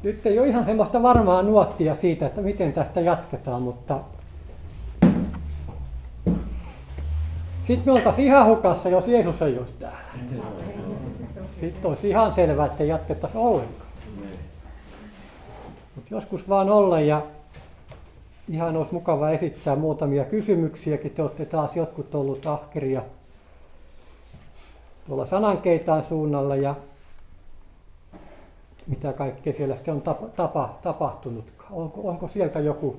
Nyt ei ole ihan semmoista varmaa nuottia siitä, että miten tästä jatketaan, mutta sitten me oltaisiin ihan hukassa, jos Jeesus ei olisi täällä. Sitten olisi ihan selvää, että ei jatkettaisi ollenkaan. Mutta joskus vaan olla ja ihan olisi mukava esittää muutamia kysymyksiäkin. Te olette taas jotkut ollut ahkeria tuolla Sanankeitaan suunnalla ja mitä kaikkea siellä sitten on tapahtunut. Onko sieltä joku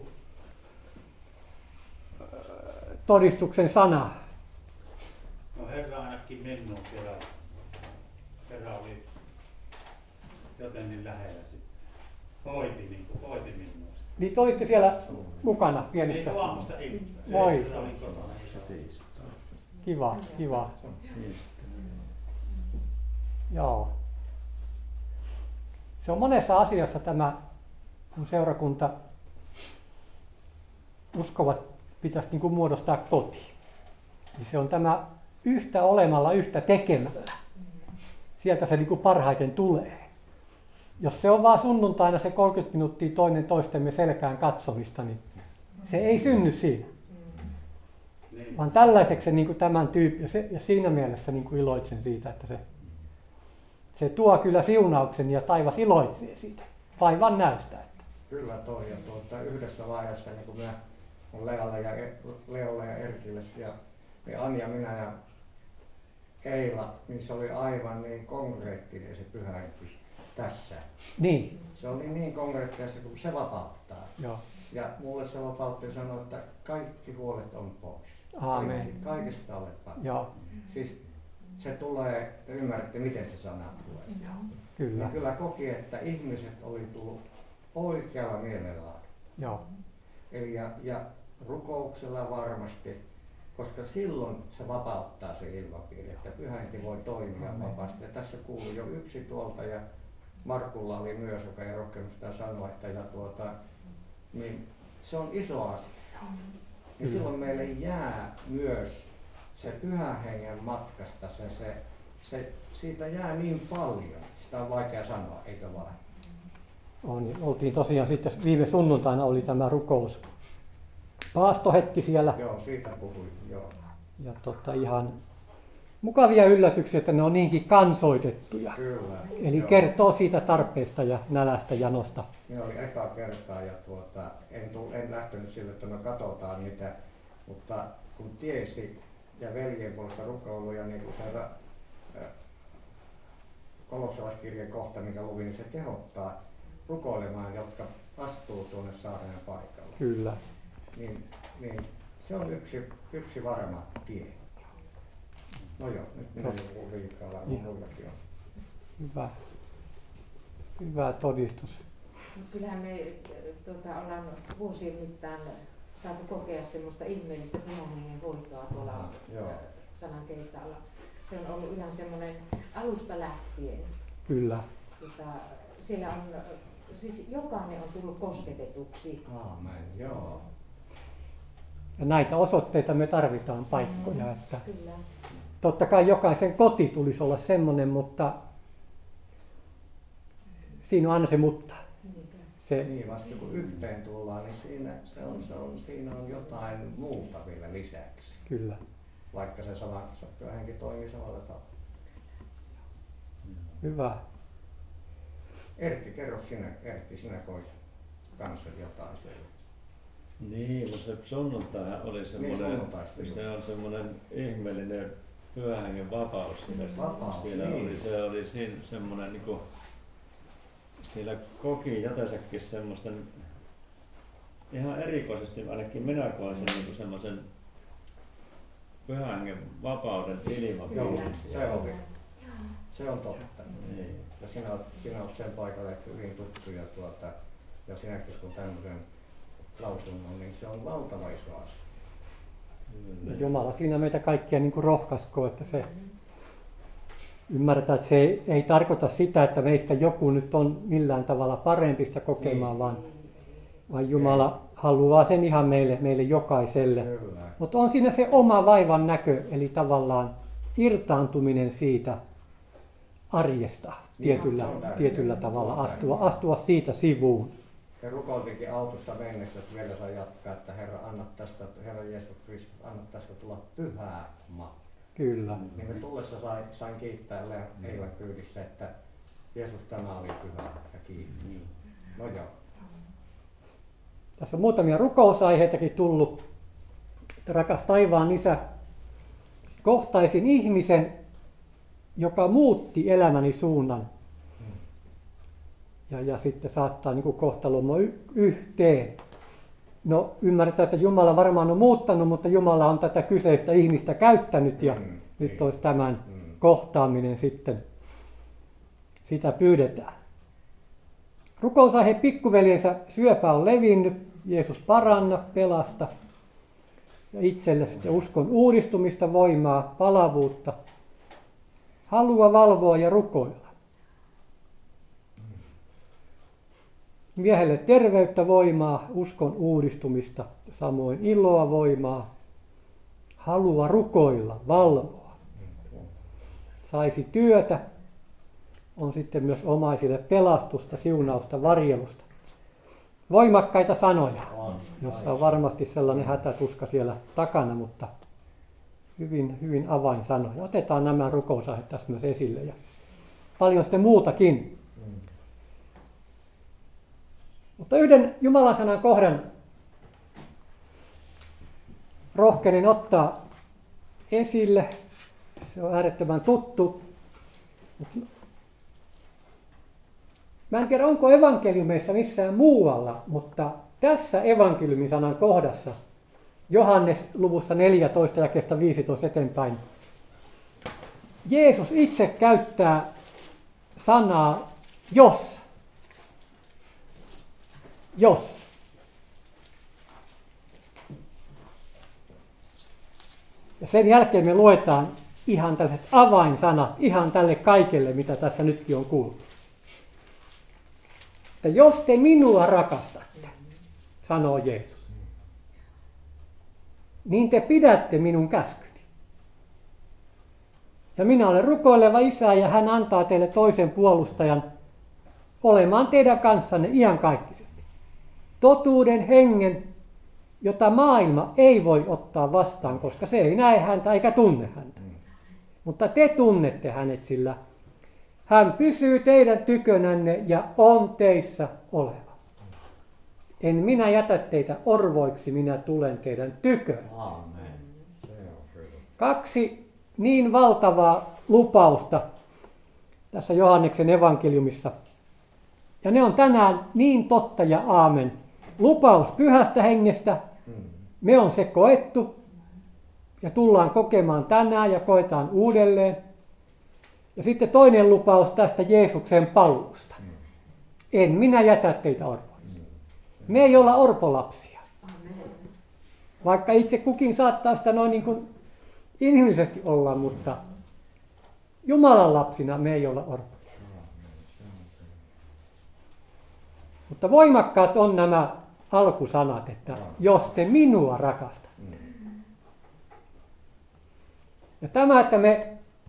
todistuksen sana? No Herra ainakin mennut siellä. Herra oli jotenkin lähellä sitten. Hoiti minua. Niin toitte siellä mukana pienissä? Ei aamusta iltaan. Moi. Se oli kotona. Kiva. Joo. Se on monessa asiassa tämä, kun seurakunta uskovat pitäisi niin kuin muodostaa koti. Niin se on tämä yhtä olemalla, yhtä tekemällä. Sieltä se niin kuin parhaiten tulee. Jos se on vaan sunnuntaina se 30 minuuttia toinen toistemme selkään katsomista, niin se ei synny siinä. Vaan tällaiseksi se, niin kuin tämän tyyppi, ja siinä mielessä niin kuin iloitsen siitä, että se tuo kyllä siunauksen ja taivas iloitsee siitä. Vaivan näystä. Että. Kyllä toi. Ja yhdessä vaiheessa niin kun minä on Leolle ja Erkille ja niin Anja, minä ja Eila, niin se oli aivan niin konkreettinen se pyhähenki tässä. Niin. Se oli niin konkreettista, kun se vapauttaa. Joo. Ja mulle se vapautti sanoa, että kaikki huolet on pois. Aamen. Kaikesta olet vapaa. Joo. Siis se tulee, ymmärrätte miten se sana tulee. Joo. Kyllä. Ja kyllä koki, että ihmiset oli tullut oikealla mielellään. Joo. Eli ja rukouksella varmasti, koska silloin se vapauttaa se ilmapiiri, että pyhähenki voi toimia vapaasti. Ja tässä kuului jo yksi tuolta ja Markulla oli myös, joka ei rohkenut sitä sanoa, että niin se on iso asia. Ja silloin meille jää myös se pyhän hengen matkasta, siitä jää niin paljon. Sitä on vaikea sanoa, eikö vaan? Oltiin tosiaan sitten viime sunnuntaina oli tämä rukous. Paastohetki siellä. Joo, siitä puhuin, joo. Ja ihan mukavia yllätyksiä, että ne on niinkin kansoitettuja. Kyllä. Eli joo. kertoo siitä tarpeesta ja nälästä janosta. Ne oli eka kertaa ja en lähtenyt sille, että me katsotaan mitä, mutta kun tiesi ja veljen puolesta rukoiluja, niin kuin se kolossalaiskirjeen kohta, minkä luvin, niin se kehottaa rukoilemaan, jotka astuu tuonne saarnaajan paikalle. Kyllä. Niin se on yksi varma tie. No joo, nyt minä joku liikaa muillakin on. Hyvä. Hyvä todistus. No, kyllähän me ollaan vuosien mittaan saatu kokea semmoista ihmeellistä pyhän hengen hoitoa tuolla Sanankeitäalla. Se on ollut ihan semmoinen alusta lähtien. Kyllä. Siellä on, siis jokainen on tullut kosketetuksi. Aamen, joo. Ja näitä osoitteita me tarvitaan paikkoja. Että kyllä. Totta kai jokaisen koti tulisi olla semmoinen, mutta siinä on aina se mutta. Niin vasta kun yhteen tullaan, niin siinä on jotain muuta vielä lisäksi. Kyllä. Vaikka se sama henki toimii samalla tavalla. Hyvä. Erkki, kerro sinä koit kanssa jotain siellä. Niin, mutta se sunnuntaihan oli semmoinen, se on semmoinen ihmeellinen pyhän hengen vapaus siellä niin. Se oli siinä semmoinen niinku, siellä koki jotensakin semmoista ihan erikoisesti, ainakin minä koen sen niinku semmoisen pyhän hengen vapauden ilmapiirin. Se on totta. Niin. Ja sinä olet sen paikalle hyvin tuttu ja sinäkin kun tämmöisen lausunnon, niin se on valtava iso asia. Ja Jumala siinä meitä kaikkia niin kuin rohkaiskoo, että se ymmärretään, että se ei tarkoita sitä, että meistä joku nyt on millään tavalla parempi sitä kokemaan, vaan Jumala haluaa sen ihan meille jokaiselle. Mutta on siinä se oma vaivan näkö, eli tavallaan irtaantuminen siitä arjesta Niin, se on tärkeää. tietyllä tavalla, Se on astua siitä sivuun. Ja rukoiltikin autossa mennessä, että vielä saa jatkaa, että Herra Jeesus Kristus, anna tästä tulla pyhää maa. Kyllä. Niin me tullessa sain kiittää Eila kyydissä, että Jeesus, tämä oli pyhä ja kiitos. No joo. Tässä on muutamia rukousaiheitakin tullut. Että rakas taivaan Isä, kohtaisin ihmisen, joka muutti elämäni suunnan. Ja sitten saattaa niin kuin kohtalomme yhteen. No ymmärretään, että Jumala varmaan on muuttanut, mutta Jumala on tätä kyseistä ihmistä käyttänyt ja nyt olisi tämän kohtaaminen sitten. Sitä pyydetään. Rukousaihe pikkuveljensä syöpä on levinnyt. Jeesus paranna, pelasta. Ja itselle sitten uskon uudistumista, voimaa, palavuutta. Halua valvoa ja rukoilla. Miehelle terveyttä, voimaa, uskon uudistumista, samoin iloa, voimaa, halua rukoilla, valvoa. Saisi työtä, on sitten myös omaisille pelastusta, siunausta, varjelusta. Voimakkaita sanoja, jossa on varmasti sellainen hätätuska siellä takana, mutta hyvin avainsanoja. Otetaan nämä rukousaiheet tässä myös esille ja paljon sitten muutakin. Mutta yhden Jumalan sanan kohdan rohkenin ottaa esille. Se on äärettömän tuttu. Mä en tiedä, onko evankeliumeissa missään muualla, mutta tässä evankeliumin sanan kohdassa, Johannes luvussa 14 jakeesta 15 eteenpäin, Jeesus itse käyttää sanaa jos. Jos. Ja sen jälkeen me luetaan ihan tällaiset avainsanat, ihan tälle kaikelle, mitä tässä nytkin on kuultu. Että jos te minua rakastatte, sanoo Jeesus, niin te pidätte minun käskyni. Ja minä olen rukoileva Isä ja hän antaa teille toisen puolustajan olemaan teidän kanssanne iankaikkisesti. Totuuden hengen, jota maailma ei voi ottaa vastaan, koska se ei näe häntä eikä tunne häntä. Mutta te tunnette hänet, sillä hän pysyy teidän tykönänne ja on teissä oleva. En minä jätä teitä orvoiksi, minä tulen teidän tykönne. Amen. Kaksi niin valtavaa lupausta tässä Johanneksen evankeliumissa. Ja ne on tänään niin totta ja aamen. Lupaus pyhästä hengestä, me on se koettu ja tullaan kokemaan tänään ja koetaan uudelleen. Ja sitten toinen lupaus tästä Jeesuksen paluusta. En minä jätä teitä orpoiksi. Me ei olla orpolapsia. Vaikka itse kukin saattaa sitä noin niin kuin inhimillisesti olla, mutta Jumalan lapsina me ei olla orpoja. Mutta voimakkaat on nämä alkusanat, että jos te minua rakastatte. Ja tämä, että me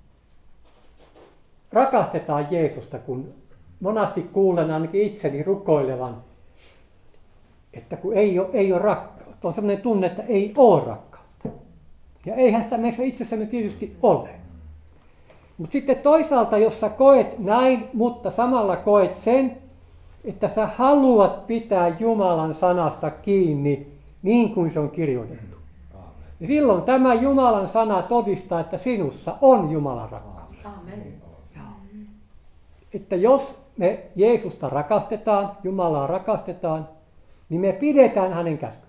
rakastetaan Jeesusta, kun monasti kuulen ainakin itseni rukoilevan, että kun ei ole rakkautta. On sellainen tunne, että ei ole rakkautta. Ja eihän sitä meissä itsessämme tietysti ole. Mutta sitten toisaalta, jos sä koet näin, mutta samalla koet sen, että sä haluat pitää Jumalan sanasta kiinni niin kuin se on kirjoitettu. Ja silloin tämä Jumalan sana todistaa, että sinussa on Jumalan rakkaus. Amen. Että jos me Jeesusta rakastetaan, Jumalaa rakastetaan, niin me pidetään hänen käskynsä.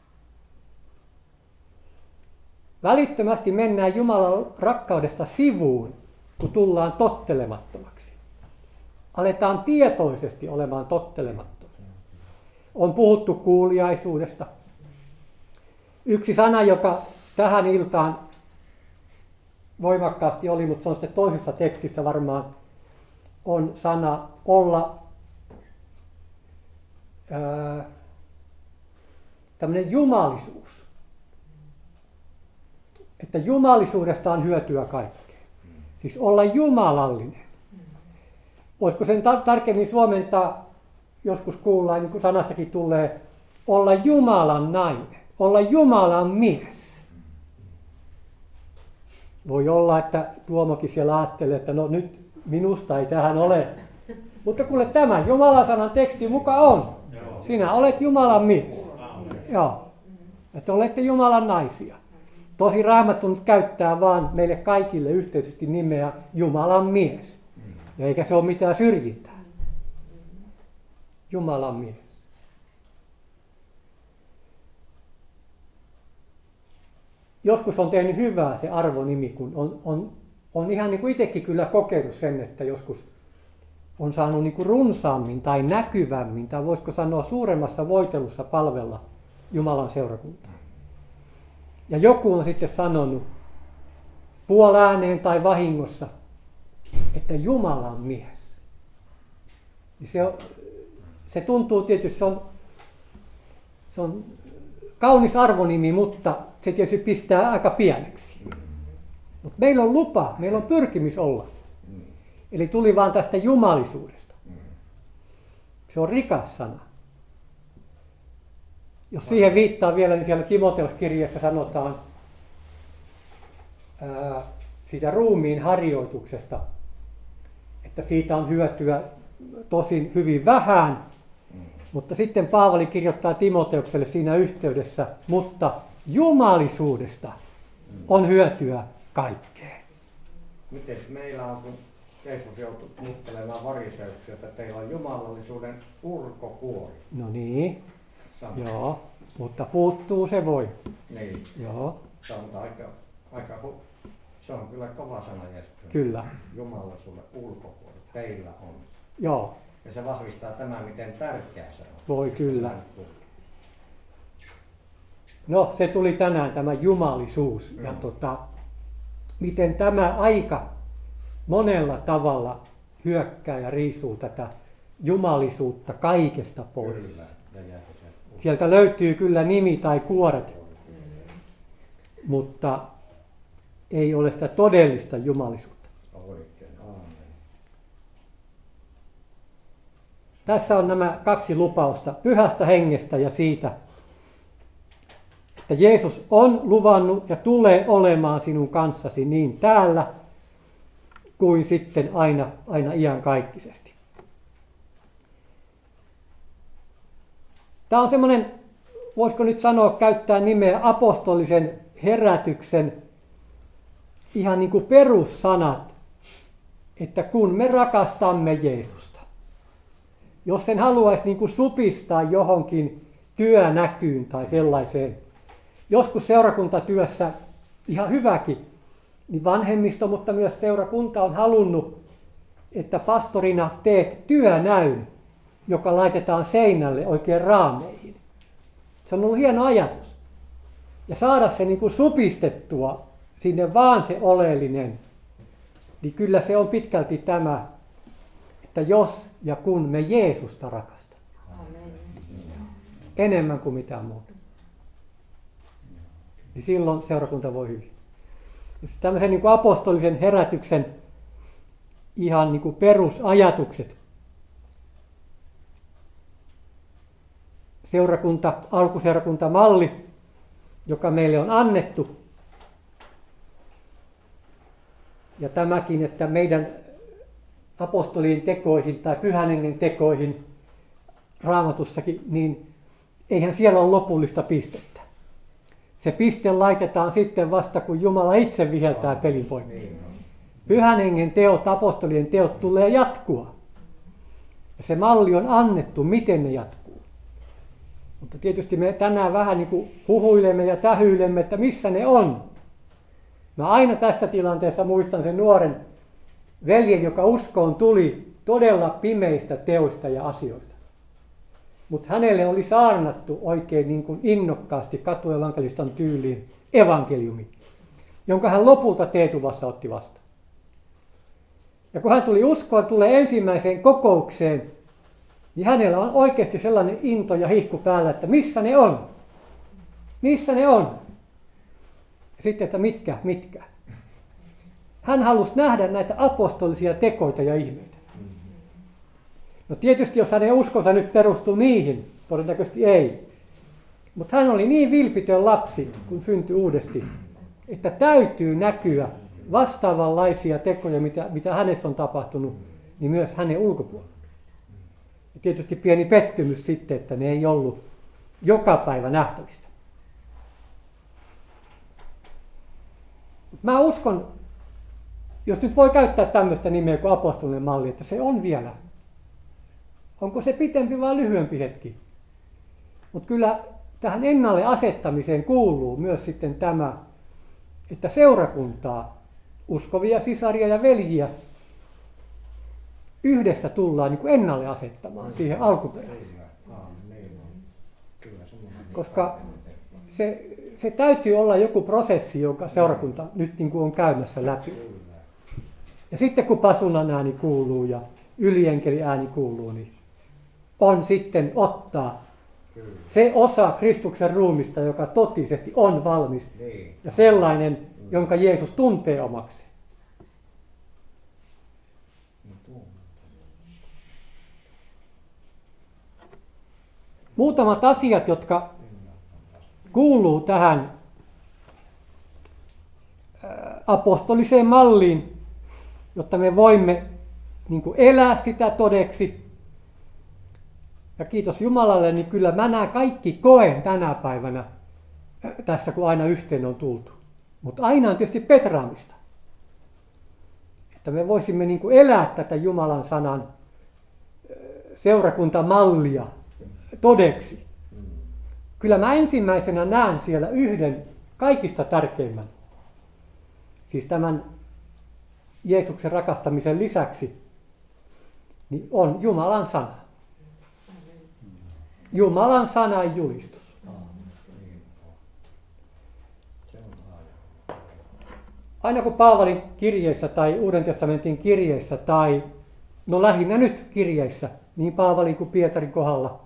Välittömästi mennään Jumalan rakkaudesta sivuun, kun tullaan tottelemattomaksi. Aletaan tietoisesti olemaan tottelemattomia. On puhuttu kuuliaisuudesta. Yksi sana, joka tähän iltaan voimakkaasti oli, mutta se on sitten toisessa tekstissä varmaan, on sana olla tämmöinen jumalisuus. Että jumalisuudesta on hyötyä kaikkeen. Siis olla jumalallinen. voisiko sen tarkemmin suomentaa, joskus kuullaan, niin kuin sanastakin tulee, olla Jumalan nainen, olla Jumalan mies. Voi olla, että Tuomokin siellä ajattelee, että no nyt minusta ei tähän ole. Mutta kuule, tämä Jumalan sanan teksti mukaan on. Sinä olet Jumalan mies. Joo. Että olette Jumalan naisia. Tosi Raamattu nyt käyttää vaan meille kaikille yhteisesti nimeä Jumalan mies. Ja eikä se ole mitään syrjintää. Jumalan mies. Joskus on tehnyt hyvää se arvonimi, kun on ihan niin kuin itsekin kyllä kokenut sen, että joskus on saanut niin kuin runsaammin tai näkyvämmin, tai voisiko sanoa suuremmassa voitelussa palvella Jumalan seurakuntaa. Ja joku on sitten sanonut puolääneen tai vahingossa, että Jumalan mies. Se tuntuu tietysti, se on kaunis arvonimi, mutta se tietysti pistää aika pieneksi. Mutta meillä on lupa, meillä on pyrkimys olla. Eli tuli vaan tästä jumalisuudesta. Se on rikas sana. Jos siihen viittaa vielä, niin siellä Timoteuskirjassa sanotaan siitä ruumiin harjoituksesta, että siitä on hyötyä tosin hyvin vähän, mutta sitten Paavali kirjoittaa Timoteukselle siinä yhteydessä, mutta jumalisuudesta on hyötyä kaikkeen. Mites meillä on, kun Jeesus joutui muuttelemaan variseuksia, että teillä on jumalallisuuden ulkopuoli. No niin, joo, mutta puuttuu se voi. Niin. Joo. Se on se on kyllä kova sana, Jesper. Kyllä. Jumalallisuuden ulkopuoli. Teillä on. Joo. Ja se vahvistaa tämän, miten tärkeä se on. Voi kyllä. No, se tuli tänään tämä jumalisuus. Ja miten tämä aika monella tavalla hyökkää ja riisuu tätä jumalisuutta kaikesta pois. Kyllä. Sieltä löytyy kyllä nimi tai kuoret, mutta ei ole sitä todellista jumalisuutta. Oikein. Aamen. Tässä on nämä kaksi lupausta Pyhästä Hengestä ja siitä, että Jeesus on luvannut ja tulee olemaan sinun kanssasi niin täällä kuin sitten aina iankaikkisesti. Tämä on semmoinen, voisiko nyt sanoa, käyttää nimeä apostolisen herätyksen ihan niin kuin perussanat, että kun me rakastamme Jeesusta. Jos sen haluaisi niin kuin supistaa johonkin työnäkyyn tai sellaiseen, joskus seurakuntatyössä ihan hyväkin, niin vanhemmisto, mutta myös seurakunta on halunnut, että pastorina teet työnäyn, joka laitetaan seinälle oikein raameihin. Se on ollut hieno ajatus. Ja saada se niin kuin supistettua sinne vaan se oleellinen, niin kyllä se on pitkälti tämä, että jos ja kun me Jeesusta rakastamme. Enemmän kuin mitään muuta. Niin silloin seurakunta voi hyvin. Ja tämmöisen niin kuin apostolisen herätyksen ihan niin kuin perusajatukset. Alkuseurakuntamalli, joka meille on annettu. Ja tämäkin, että meidän apostolien tekoihin tai Pyhän Hengen tekoihin Raamatussakin, niin eihän siellä ole lopullista pistettä. Se piste laitetaan sitten vasta, kun Jumala itse viheltää pelin poikki. Pyhän Hengen teot, apostolien teot tulee jatkua. Ja se malli on annettu, miten ne jatkuu. Mutta tietysti me tänään vähän niin kuin huhuilemme ja tähyilemme, että missä ne on. Mä aina tässä tilanteessa muistan sen nuoren veljen, joka uskoon tuli todella pimeistä teoista ja asioista. Mutta hänelle oli saarnattu oikein niin kuin innokkaasti katuevankelistan tyyliin evankeliumi, jonka hän lopulta Teetuvassa otti vastaan. Ja kun hän tuli uskoon, tulee ensimmäiseen kokoukseen, niin hänellä on oikeasti sellainen into ja hihku päällä, että missä ne on? Missä ne on? Ja sitten, että mitkä? Hän halusi nähdä näitä apostolisia tekoita ja ihmeitä. No tietysti jos hänen uskonsa nyt perustuu niihin, todennäköisesti ei. Mutta hän oli niin vilpitön lapsi, kun syntyi uudesti, että täytyy näkyä vastaavanlaisia tekoja, mitä hänessä on tapahtunut, niin myös hänen ulkopuolella. Ja tietysti pieni pettymys sitten, että ne ei ollut joka päivä nähtävissä. Mä uskon, jos nyt voi käyttää tämmöistä nimeä kuin apostolinen malli, että se on vielä. Onko se pitempi vai lyhyempi hetki? Mutta kyllä tähän ennalle asettamiseen kuuluu myös sitten tämä, että seurakuntaa, uskovia sisaria ja veljiä yhdessä tullaan niin kuin ennalle asettamaan siihen alkuperäiseen. Koska se täytyy olla joku prosessi, jonka seurakunta nyt niin kuin on käymässä läpi. Ja sitten kun pasunan ääni kuuluu ja ylienkeli ääni kuuluu, niin on sitten ottaa se osa Kristuksen ruumista, joka totisesti on valmis ja sellainen, jonka Jeesus tuntee omakseen. Muutamat asiat, jotka kuuluu tähän apostoliseen malliin, jotta me voimme niin kuin elää sitä todeksi. Ja kiitos Jumalalle, niin kyllä mä nämä kaikki koen tänä päivänä tässä, kun aina yhteen on tultu. Mutta aina on tietysti petraamista. Että me voisimme niin kuin elää tätä Jumalan sanan seurakuntamallia todeksi. Kyllä mä ensimmäisenä näen siellä yhden kaikista tärkeimmän. Siis tämän Jeesuksen rakastamisen lisäksi, niin on Jumalan sana. Jumalan sanan julistus. Aina kun Paavalin kirjeissä tai Uuden testamentin kirjeissä tai no lähinnä nyt kirjeissä, niin Paavalin kuin Pietarin kohdalla,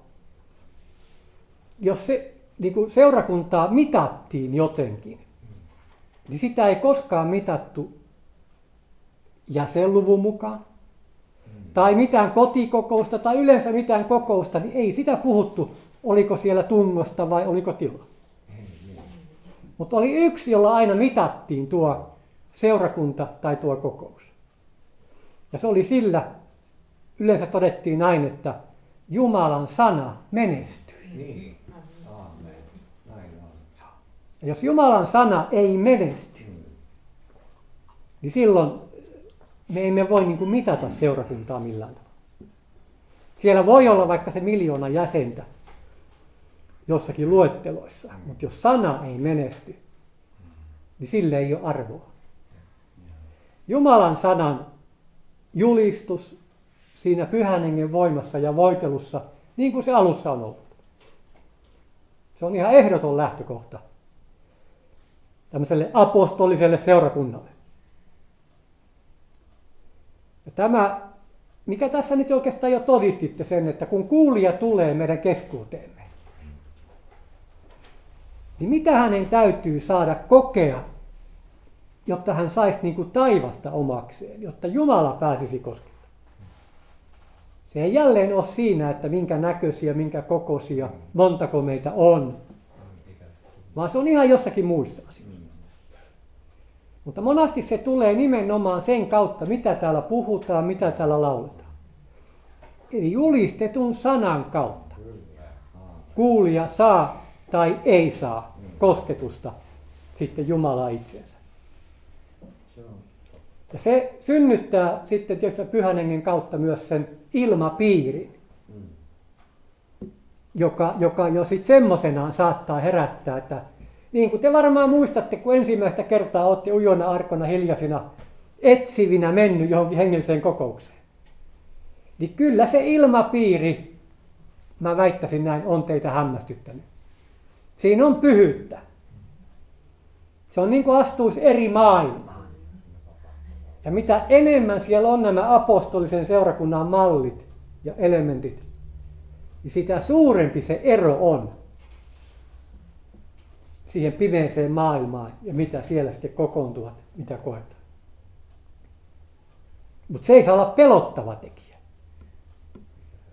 jos se niin kuin seurakuntaa mitattiin jotenkin, niin sitä ei koskaan mitattu jäsenluvun mukaan, tai mitään kotikokousta, tai yleensä mitään kokousta, niin ei sitä puhuttu, oliko siellä tungosta vai oliko tilaa. Mutta oli yksi, jolla aina mitattiin tuo seurakunta tai tuo kokous. Ja se oli sillä, yleensä todettiin näin, että Jumalan sana menestyi. Niin. Aamen. Näin on. Ja jos Jumalan sana ei menesty, niin silloin me emme voi niin kuin mitata seurakuntaa millään tavalla. Siellä voi olla vaikka se 1 000 000 jäsentä jossakin luetteloissa, mutta jos sana ei menesty, niin sille ei ole arvoa. Jumalan sanan julistus siinä Pyhän Hengen voimassa ja voitelussa, niin kuin se alussa on ollut. Se on ihan ehdoton lähtökohta tämmöiselle apostoliselle seurakunnalle. Ja tämä, mikä tässä nyt oikeastaan jo todistitte sen, että kun kuulija tulee meidän keskuuteemme, niin mitä hänen täytyy saada kokea, jotta hän saisi niin kuin taivasta omakseen, jotta Jumala pääsisi koskemaan. Se ei jälleen ole siinä, että minkä näköisiä, minkä kokoisia, montako meitä on, vaan se on ihan jossakin muissa asioissa. Mutta monasti se tulee nimenomaan sen kautta, mitä täällä puhutaan, mitä täällä lauletaan. Eli julistetun sanan kautta. Kuulija saa tai ei saa kosketusta sitten Jumalaa itsensä. Ja se synnyttää sitten tietysti Pyhän Hengen kautta myös sen ilmapiirin, joka jo sitten semmoisenaan saattaa herättää, että niin kuin te varmaan muistatte, kun ensimmäistä kertaa olette ujona arkona hiljaisina etsivinä mennyt johonkin hengelliseen kokoukseen. Niin kyllä se ilmapiiri, mä väittäisin näin, on teitä hämmästyttänyt. Siinä on pyhyyttä. Se on niin kuin astuisi eri maailmaan. Ja mitä enemmän siellä on nämä apostolisen seurakunnan mallit ja elementit, niin sitä suurempi se ero on siihen pimeeseen maailmaan ja mitä siellä sitten kokoontuvat, mitä koetaan. Mutta se ei saa olla pelottava tekijä.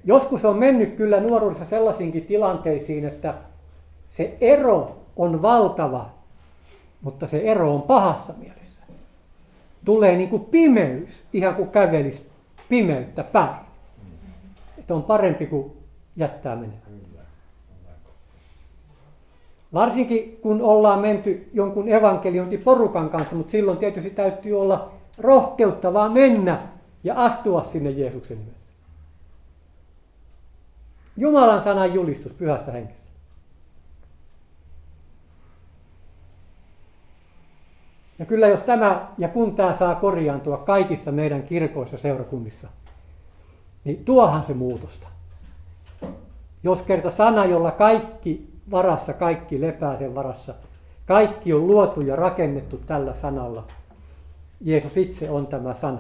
Joskus on mennyt kyllä nuoruudessa sellaisiinkin tilanteisiin, että se ero on valtava, mutta se ero on pahassa mielessä. Tulee niin kuin pimeys, ihan kuin kävelisi pimeyttä päin. Että on parempi kuin jättää menemään. Varsinkin kun ollaan menty jonkun evankeliointiporukan kanssa, mutta silloin tietysti täytyy olla rohkeutta vaan mennä ja astua sinne Jeesuksen nimessä. Jumalan sanan julistus pyhässä hengessä. Ja kyllä jos tämä ja kun tämä saa korjaantua kaikissa meidän kirkoissa ja seurakunnissa, niin tuohan se muutosta. Jos kerta sana, jolla kaikki varassa, kaikki lepää sen varassa, kaikki on luotu ja rakennettu tällä sanalla. Jeesus itse on tämä sana.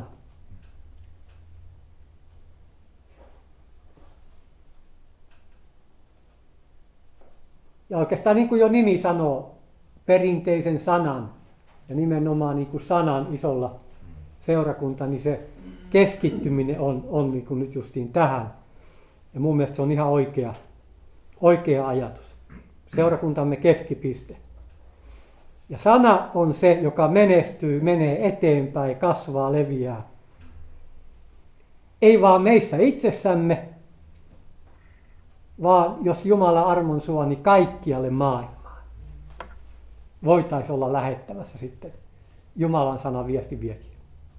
Ja oikeastaan niin kuin jo nimi sanoo, perinteisen sanan ja nimenomaan niin kuin sanan isolla seurakunta, niin se keskittyminen on niin kuin nyt justiin tähän. Ja mun mielestä se on ihan oikea ajatus. Seurakuntamme keskipiste. Ja sana on se, joka menestyy, menee eteenpäin, kasvaa, leviää. Ei vaan meissä itsessämme, vaan jos Jumala armon suo, niin kaikkialle maailmaan. Voitaisiin olla lähettämässä sitten Jumalan sanan viesti vietiin.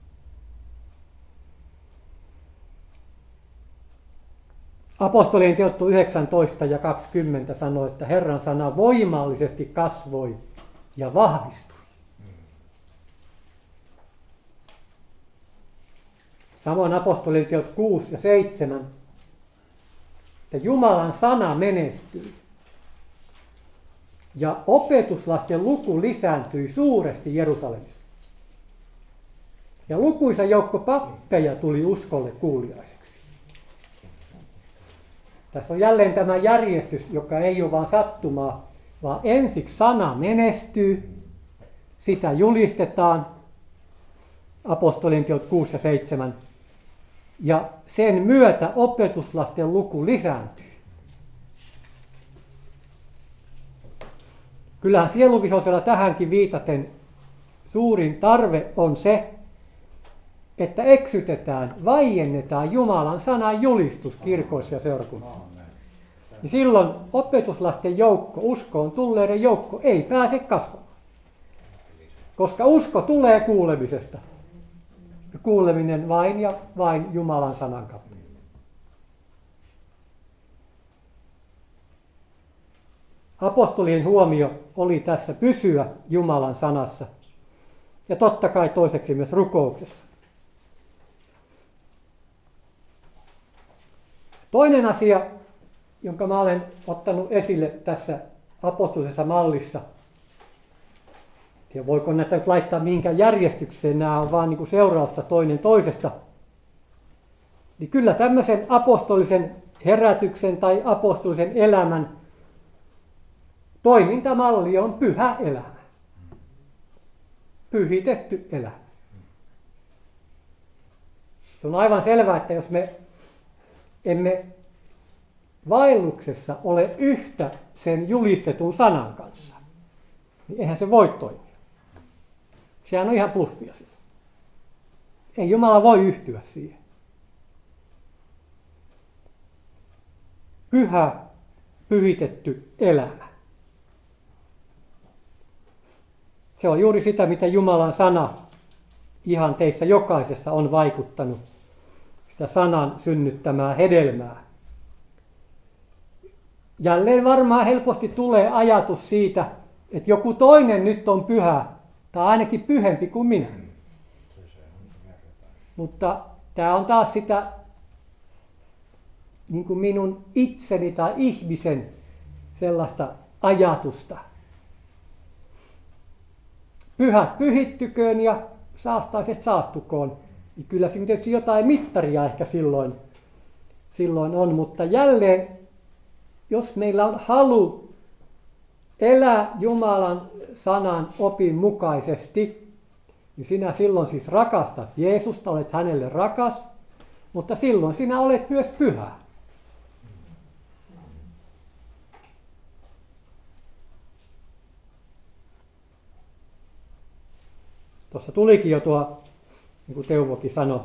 Apostolien teot 19 ja 20 sanoo, että Herran sana voimallisesti kasvoi ja vahvistui. Samoin apostolien teot 6 ja 7, että Jumalan sana menestyi ja opetuslasten luku lisääntyi suuresti Jerusalemissa. Ja lukuisa joukko pappeja tuli uskolle kuuliaiseksi. Tässä on jälleen tämä järjestys, joka ei ole vain sattumaa, vaan ensiksi sana menestyy, sitä julistetaan, apostolien teot 6 ja 7, ja sen myötä opetuslasten luku lisääntyy. Kyllähän sieluvihoisella tähänkin viitaten suurin tarve on se, että eksytetään, vaiennetaan Jumalan sanan julistus kirkoissa ja seurakunnissa. Ja silloin opetuslasten joukko, uskoon tulleiden joukko, ei pääse kasvamaan. Koska usko tulee kuulemisesta. Ja kuuleminen vain ja vain Jumalan sanan kautta. Apostolien huomio oli tässä pysyä Jumalan sanassa. Ja totta kai toiseksi myös rukouksessa. Toinen asia, jonka mä olen ottanut esille tässä apostolisessa mallissa, ja voiko näitä nyt laittaa mihinkään järjestykseen, nämä on vaan niin kuin seurausta toinen toisesta, niin kyllä tämmöisen apostolisen herätyksen tai apostolisen elämän toimintamalli on pyhä elämä. Pyhitetty elämä. Se on aivan selvää, että jos me emme vaelluksessa ole yhtä sen julistetun sanan kanssa, niin eihän se voi toimia. Sehän on ihan bluffia silloin. Ei Jumala voi yhtyä siihen. Pyhä, pyhitetty elämä. Se on juuri sitä, mitä Jumalan sana ihan teissä jokaisessa on vaikuttanut. Sitä sanan synnyttämää hedelmää. Jälleen varmaan helposti tulee ajatus siitä, että joku toinen nyt on pyhä, tai ainakin pyhempi kuin minä. Mutta tämä on taas sitä niin kuin minun itseni tai ihmisen sellaista ajatusta. Pyhät pyhittyköön ja saastaiset saastukoon. Niin kyllä siinä tietysti jotain mittaria ehkä silloin on, mutta jälleen, jos meillä on halu elää Jumalan sanan opin mukaisesti, niin sinä silloin siis rakastat Jeesusta, olet hänelle rakas, mutta silloin sinä olet myös pyhä. tuossa tulikin jo tuo, niin kuin Teuvokin sanoi,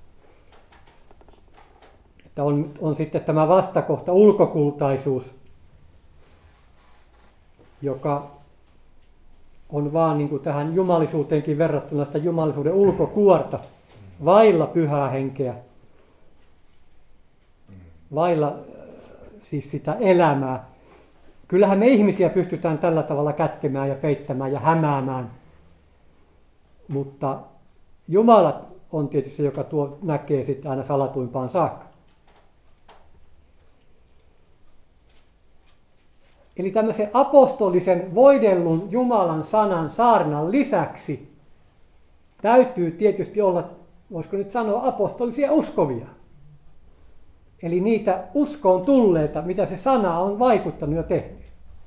että on sitten tämä vastakohta ulkokultaisuus, joka on vaan niin kuin tähän jumalisuuteenkin verrattuna sitä jumalisuuden ulkokuorta, vailla pyhää henkeä, vailla siis sitä elämää. Kyllähän me ihmisiä pystytään tällä tavalla kätkemään ja peittämään ja hämäämään, mutta Jumala on tietysti se, joka näkee sitten aina salatuimpaan saakka. Eli tämmöisen apostolisen voidellun Jumalan sanan saarnan lisäksi täytyy tietysti olla, voisiko nyt sanoa, apostolisia uskovia. Eli niitä uskoon tulleita, mitä se sana on vaikuttanut ja tehnyt.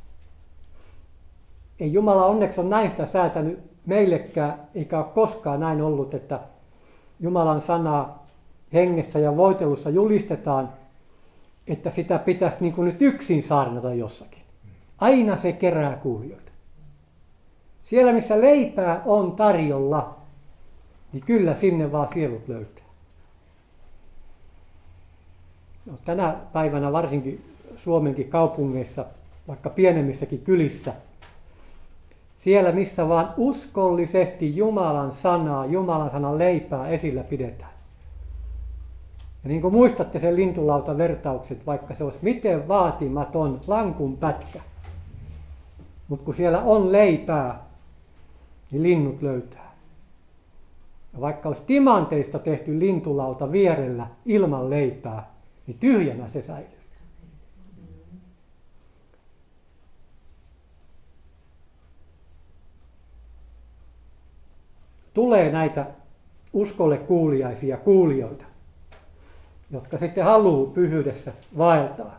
Ei Jumala onneksi ole näin sitä säätänyt meillekään, eikä ole koskaan näin ollut, että Jumalan sanaa hengessä ja voitelussa julistetaan, että sitä pitäisi niin kuin nyt yksin saarnata jossakin. Aina se kerää kuulijoita. Siellä, missä leipää on tarjolla, niin kyllä sinne vaan sielut löytää. No, tänä päivänä varsinkin Suomenkin kaupungeissa, vaikka pienemmissäkin kylissä, siellä missä vaan uskollisesti Jumalan sanan leipää esillä pidetään. Ja niin kuin muistatte sen lintulautavertaukset, vaikka se olisi miten vaatimaton lankun pätkä, mutta kun siellä on leipää, niin linnut löytää. Ja vaikka olisi timanteista tehty lintulauta vierellä ilman leipää, niin tyhjänä se säilyy. Tulee näitä uskolle kuuliaisia kuulijoita, jotka sitten haluaa pyhyydessä vaeltaa.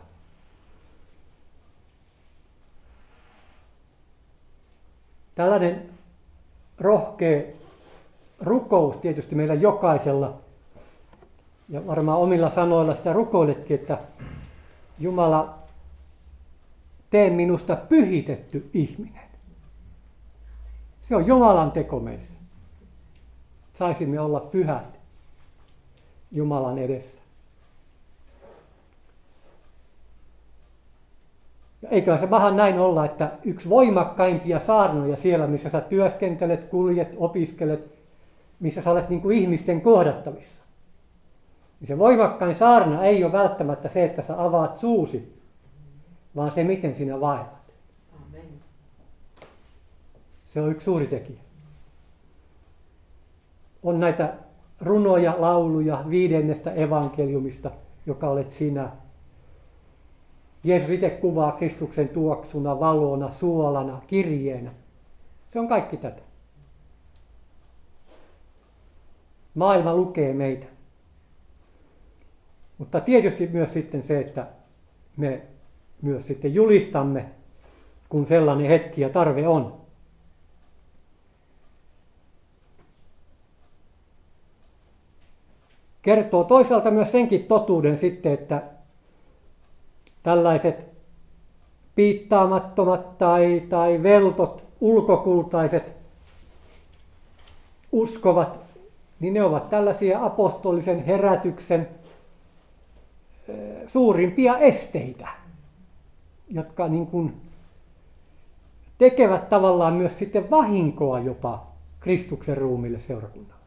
Tällainen rohkea rukous tietysti meillä jokaisella, ja varmaan omilla sanoilla sitä rukoiletkin, että Jumala, tee minusta pyhitetty ihminen. Se on Jumalan teko meissä. Saisimme olla pyhät Jumalan edessä. Ja eikä se vähän näin olla, että yksi voimakkaimpia saarnoja siellä, missä sä työskentelet, kuljet, opiskelet, missä sä olet niin kuin ihmisten kohdattavissa. Niin se voimakkain saarna ei ole välttämättä se, että sä avaat suusi, vaan se, miten sinä vaellat. Amen. Se on yksi suuri tekijä. On näitä runoja, lauluja 5. evankeliumista, joka olet sinä. Jeesus itse kuvaa Kristuksen tuoksuna, valona, suolana, kirjeenä. Se on kaikki tätä. Maailma lukee meitä. Mutta tietysti myös sitten se, että me myös sitten julistamme, kun sellainen hetki ja tarve on. Kertoo toisaalta myös senkin totuuden sitten, että tällaiset piittaamattomat tai veltot, ulkokultaiset uskovat, niin ne ovat tällaisia apostolisen herätyksen suurimpia esteitä, jotka niin kuin tekevät tavallaan myös sitten vahinkoa jopa Kristuksen ruumiille seurakunnalle.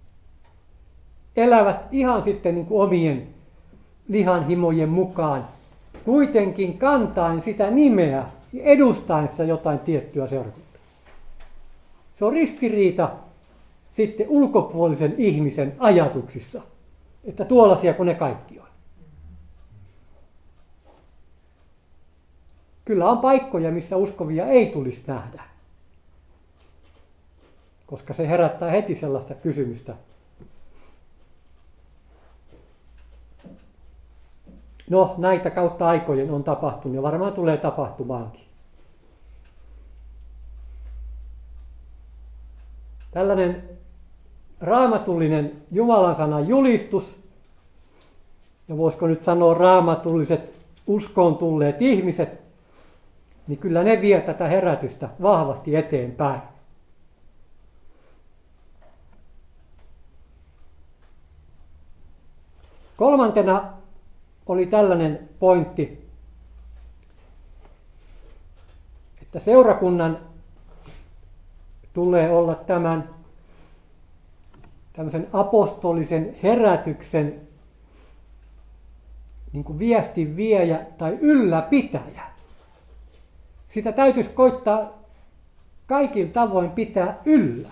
Elävät ihan sitten niin kuin omien lihanhimojen mukaan, kuitenkin kantaen sitä nimeä ja edustaessa jotain tiettyä seurakuntaa. Se on ristiriita sitten ulkopuolisen ihmisen ajatuksissa, että tuollaisia kuin ne kaikki on. Kyllä on paikkoja, missä uskovia ei tulisi nähdä, koska se herättää heti sellaista kysymystä. No, näitä kautta aikojen on tapahtunut ja varmaan tulee tapahtumaankin. Tällainen raamatullinen Jumalan sanan julistus, ja voisiko nyt sanoa raamatulliset uskoon tulleet ihmiset, niin kyllä ne vie tätä herätystä vahvasti eteenpäin. Kolmantena oli tällainen pointti, että seurakunnan tulee olla tämmöisen apostolisen herätyksen niin kuin viestin viejä tai ylläpitäjä. Sitä täytyisi koittaa kaikin tavoin pitää yllä.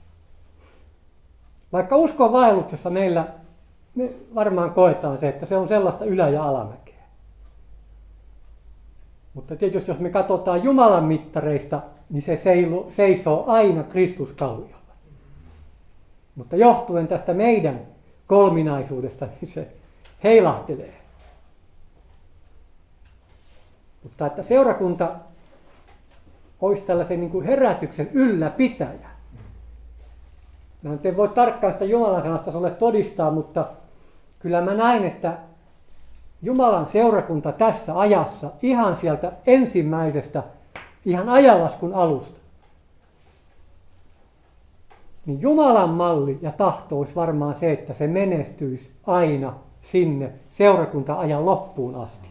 Vaikka uskonvaelluksessa me varmaan koetaan se, että se on sellaista ylä- ja alamäkeä. Mutta tietysti jos me katsotaan Jumalan mittareista, niin se seisoo aina Kristuskalliolla. Mutta johtuen tästä meidän kolminaisuudesta, niin se heilahtelee. Mutta että seurakunta olisi tällaisen niin kuin herätyksen ylläpitäjä. Mä en voi tarkkaan sitä Jumalan sanasta sulle todistaa, mutta kyllä mä näin, että Jumalan seurakunta tässä ajassa, ihan sieltä ensimmäisestä, ihan ajanlaskun alusta, niin Jumalan malli ja tahto olisi varmaan se, että se menestyisi aina sinne seurakunta-ajan loppuun asti.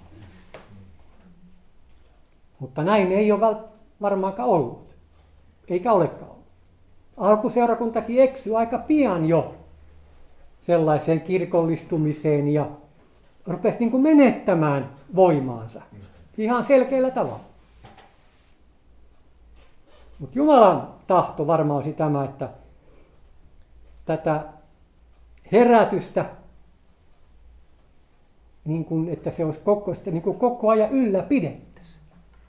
Mutta näin ei ole varmaankaan ollut, eikä olekaan ollut. Alkuseurakuntakin eksyi aika pian jo sellaiseen kirkollistumiseen ja rupesi niin kuin menettämään voimaansa ihan selkeällä tavalla. Mutta Jumalan tahto varmaan olisi tämä, että tätä herätystä, niin kuin, että se olisi koko ajan ylläpidettäisiin.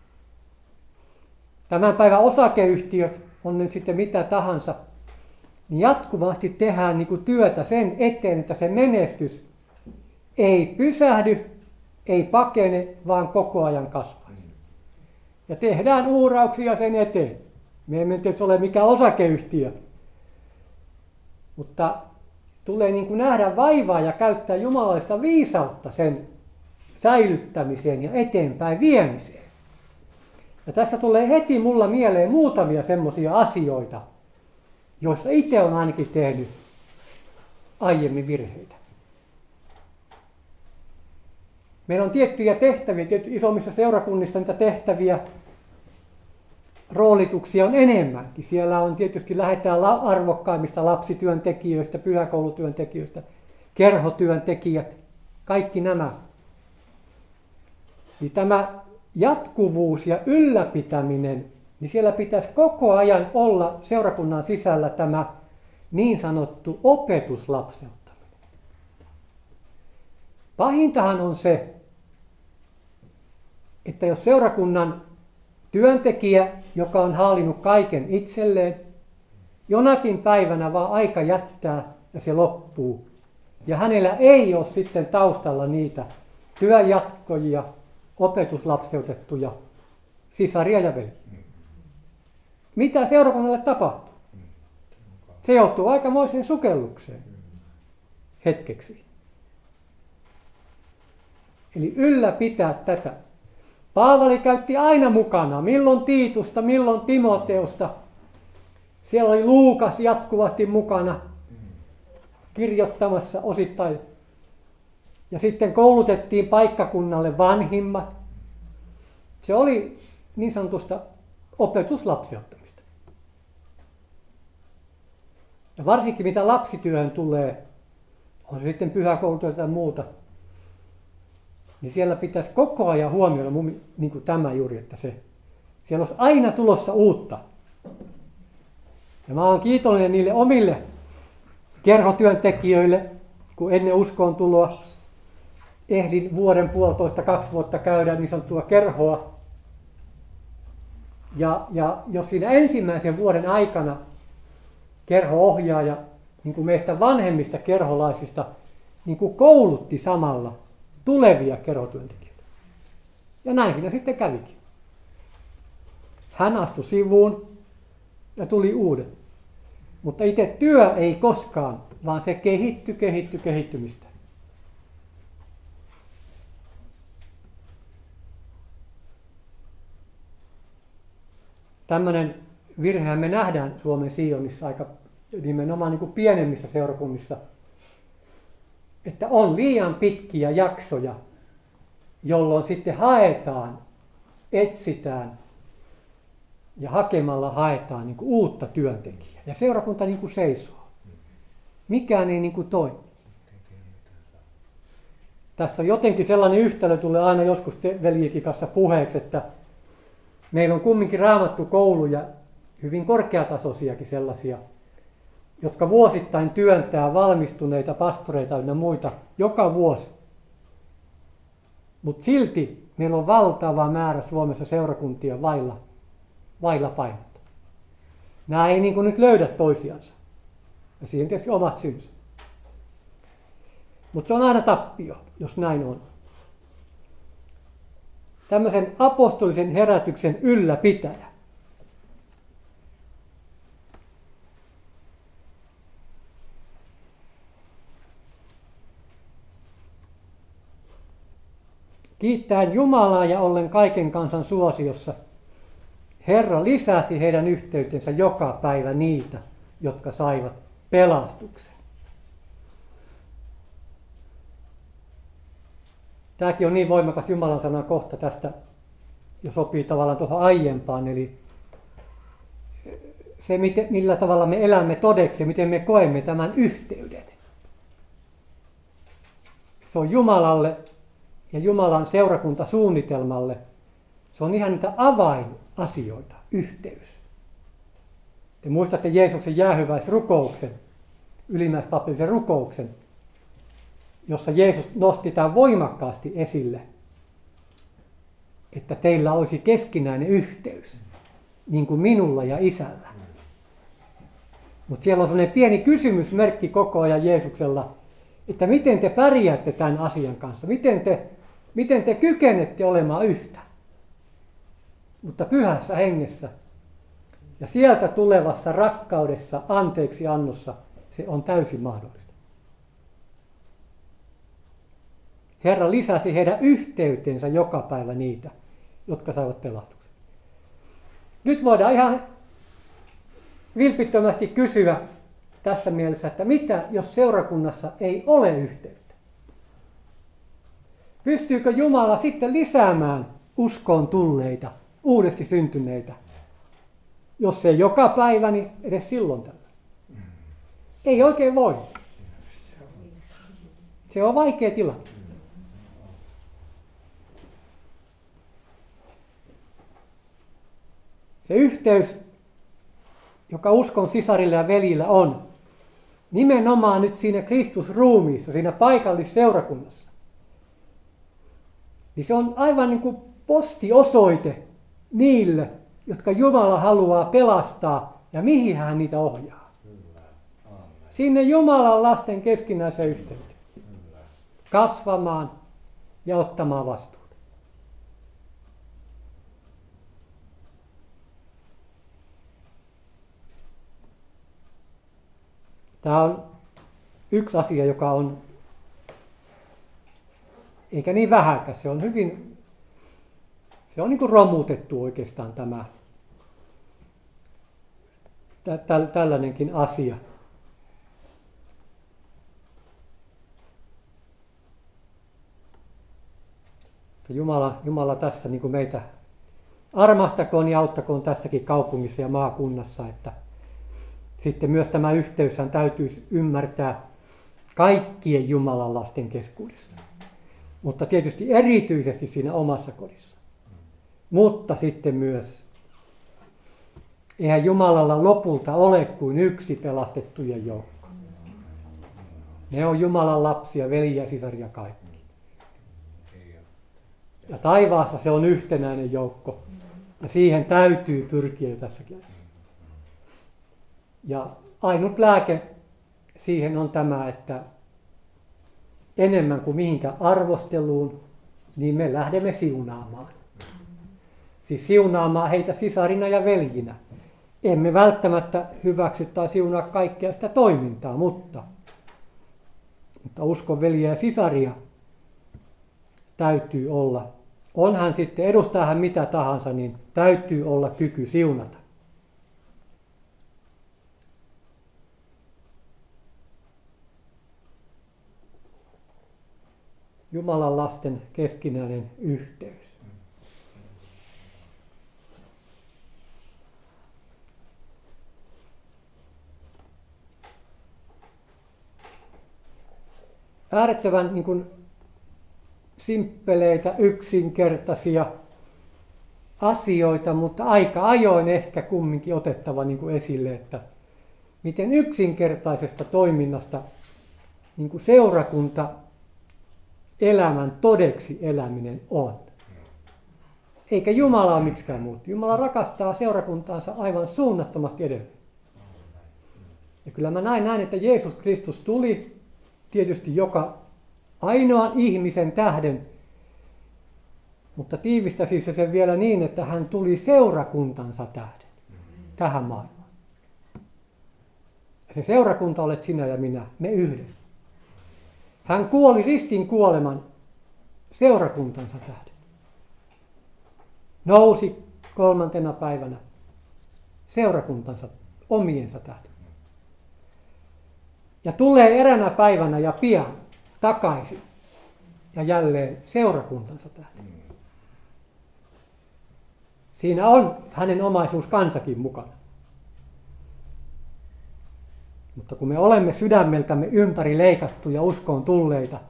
Tämän päivän osakeyhtiöt, on nyt sitten mitä tahansa, niin jatkuvasti tehdään niin kuin työtä sen eteen, että se menestys ei pysähdy, ei pakene, vaan koko ajan kasvaisi. Ja tehdään uurauksia sen eteen. Me emme tietysti ole mikään osakeyhtiö, mutta tulee niin kuin nähdä vaivaa ja käyttää jumalaista viisautta sen säilyttämiseen ja eteenpäin viemiseen. Ja tässä tulee heti mulla mieleen muutamia semmoisia asioita, joissa itse olen ainakin tehnyt aiemmin virheitä. Meillä on tiettyjä tehtäviä, isommissa seurakunnissa niitä tehtäviä, roolituksia on enemmänkin. Siellä on tietysti lähdetään arvokkaimmista lapsityöntekijöistä, pyhäkoulutyöntekijöistä, kerhotyöntekijät, kaikki nämä. Niin tämä jatkuvuus ja ylläpitäminen, niin siellä pitäisi koko ajan olla seurakunnan sisällä tämä niin sanottu opetuslapseuttaminen. Pahintahan on se, että jos seurakunnan työntekijä, joka on hallinnut kaiken itselleen, jonakin päivänä vaan aika jättää ja se loppuu, ja hänellä ei ole sitten taustalla niitä työnjatkojia, opetuslapseutettuja sisaria ja veljiä. Mitä seurakunnalle tapahtuu? Se joutuu aikamoiseen sukellukseen hetkeksi. Eli ylläpitää tätä. Paavali käytti aina mukana, milloin Tiitusta, milloin Timoteusta. Siellä oli Luukas jatkuvasti mukana kirjoittamassa osittain. Ja sitten koulutettiin paikkakunnalle vanhimmat. Se oli niin sanotusta opetuslapseuttamista. Ja varsinkin mitä lapsityöhön tulee, on se sitten pyhäkoulutyötä tai muuta, niin siellä pitäisi koko ajan huomioida niin kuin tämä juuri, että siellä olisi aina tulossa uutta. Ja mä olen kiitollinen niille omille kerhotyöntekijöille, kun ennen uskoon tuloa ehdin vuoden, puolitoista, 2 vuotta käydä niin sanottua kerhoa. Ja jos siinä ensimmäisen vuoden aikana kerho-ohjaaja niin kuin meistä vanhemmista kerholaisista niin kuin koulutti samalla tulevia kerhotyöntekijöitä. Ja näin siinä sitten kävikin. Hän astui sivuun ja tuli uudet. Mutta itse työ ei koskaan, vaan se kehittymistä. Tämmöinen virhehän me nähdään Suomen Sionissa aika nimenomaan niin kuin pienemmissä seurakunnissa. että on liian pitkiä jaksoja, jolloin sitten haetaan, etsitään ja hakemalla haetaan niin kuin uutta työntekijää. Ja seurakunta niin kuin seisoo. Mikään ei niin kuin toimi. Tässä jotenkin sellainen yhtälö tulee aina joskus veljikin kanssa puheeksi, että meillä on kumminkin raamattukouluja, hyvin korkeatasoisiakin sellaisia, jotka vuosittain työntää valmistuneita pastoreita ja muita joka vuosi. Mutta silti meillä on valtava määrä Suomessa seurakuntia vailla painetta. Nämä ei niin kuin nyt löydä toisiansa. Ja siihen tietysti omat syynsä. Mutta se on aina tappio, jos näin on. Tämmöisen apostolisen herätyksen ylläpitäjä. Kiittäen Jumalaa ja ollen kaiken kansan suosiossa, Herra lisäsi heidän yhteytensä joka päivä niitä, jotka saivat pelastuksen. Tämäkin on niin voimakas Jumalan sanan kohta tästä, ja sopii tavallaan tuohon aiempaan, eli se, millä tavalla me elämme todeksi ja miten me koemme tämän yhteyden. Se on Jumalalle ja Jumalan seurakuntasuunnitelmalle, se on ihan niitä avainasioita, yhteys. Te muistatte Jeesuksen jäähyväisrukouksen, ylimmäispapillisen rukouksen, jossa Jeesus nosti tämän voimakkaasti esille, että teillä olisi keskinäinen yhteys, niin kuin minulla ja Isällä. Mutta siellä on sellainen pieni kysymysmerkki koko ajan Jeesuksella, että miten te pärjäätte tämän asian kanssa, miten te kykenette olemaan yhtä. Mutta pyhässä hengessä ja sieltä tulevassa rakkaudessa, anteeksiannossa, se on täysin mahdollista. Herra lisäsi heidän yhteytensä joka päivä niitä, jotka saivat pelastuksen. Nyt voidaan ihan vilpittömästi kysyä tässä mielessä, että mitä jos seurakunnassa ei ole yhteyttä? Pystyykö Jumala sitten lisäämään uskoon tulleita, uudesti syntyneitä? Jos ei joka päivä, niin edes silloin tällä. Ei oikein voi. Se on vaikea tilanne. Se yhteys, joka uskon sisarilla ja veljillä on, nimenomaan nyt siinä Kristusruumiissa, siinä paikallisseurakunnassa, niin se on aivan niin kuin postiosoite niille, jotka Jumala haluaa pelastaa ja mihin hän niitä ohjaa. Sinne Jumalan lasten keskinäiseen yhteyteen. Kasvamaan ja ottamaan vastuuta. Tämä on yksi asia, joka on, eikä niin vähäkäs, se on hyvin, se on niin kuin romutettu oikeastaan tämä, tällainenkin asia. Jumala tässä niin kuin meitä armahtakoon ja auttakoon tässäkin kaupungissa ja maakunnassa, että sitten myös tämä yhteyshän täytyisi ymmärtää kaikkien Jumalan lasten keskuudessa. Mutta tietysti erityisesti siinä omassa kodissa. Mutta sitten myös, eihän Jumalalla lopulta ole kuin yksi pelastettujen joukko. Ne on Jumalan lapsia, veljiä, sisaria, kaikki. Ja taivaassa se on yhtenäinen joukko. Ja siihen täytyy pyrkiä jo tässäkin asiassa. Ja ainut lääke siihen on tämä, että enemmän kuin mihinkään arvosteluun, niin me lähdemme siunaamaan. Siis siunaamaan heitä sisarina ja veljinä. Emme välttämättä hyväksy tai siunaa kaikkea sitä toimintaa, mutta uskon veljiä ja sisaria täytyy olla. Onhan sitten, edustaa hän mitä tahansa, niin täytyy olla kyky siunata. Jumalan lasten keskinäinen yhteys. Äärettömän niin kuin simppeleitä, yksinkertaisia asioita, mutta aika ajoin ehkä kumminkin otettava niin kuin esille, että miten yksinkertaisesta toiminnasta niin kuin seurakunta elämän todeksi eläminen on. Eikä Jumalaa miksikään muuta. Jumala rakastaa seurakuntaansa aivan suunnattomasti edelleen. Ja kyllä mä näin, että Jeesus Kristus tuli tietysti joka ainoan ihmisen tähden, mutta tiivistäisi se sen vielä niin, että hän tuli seurakuntansa tähden tähän maailmaan. Ja se seurakunta olet sinä ja minä, me yhdessä. Hän kuoli ristin kuoleman seurakuntansa tähden. Nousi 3. päivänä seurakuntansa omiensa tähden. Ja tulee eräänä päivänä ja pian takaisin ja jälleen seurakuntansa tähden. Siinä on hänen omaisuuskansakin mukana. Mutta kun me olemme sydämeltämme ympäri leikattuja uskoon tulleita,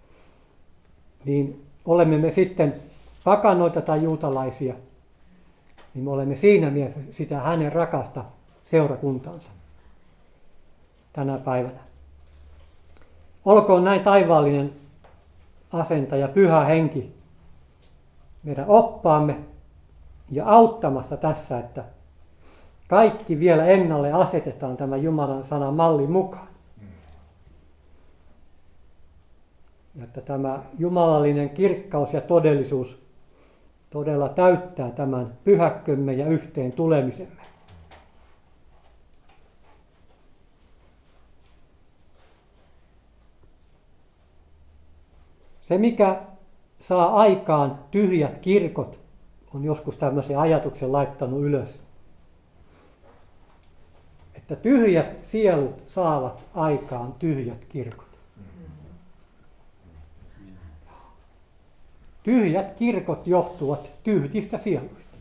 niin olemme me sitten pakanoita tai juutalaisia, niin me olemme siinä mielessä sitä hänen rakasta seurakuntaansa tänä päivänä. Olkoon näin taivaallinen asentaja, pyhä henki meidän oppaamme ja auttamassa tässä, että kaikki vielä ennalle asetetaan tämän Jumalan sanan mallin mukaan. Ja että tämä jumalallinen kirkkaus ja todellisuus todella täyttää tämän pyhäkkömme ja yhteen tulemisemme. Se, mikä saa aikaan tyhjät kirkot, on joskus tämmöisen ajatuksen laittanut ylös. Että tyhjät sielut saavat aikaan tyhjät kirkot. Tyhjät kirkot johtuvat tyhjistä sieluista.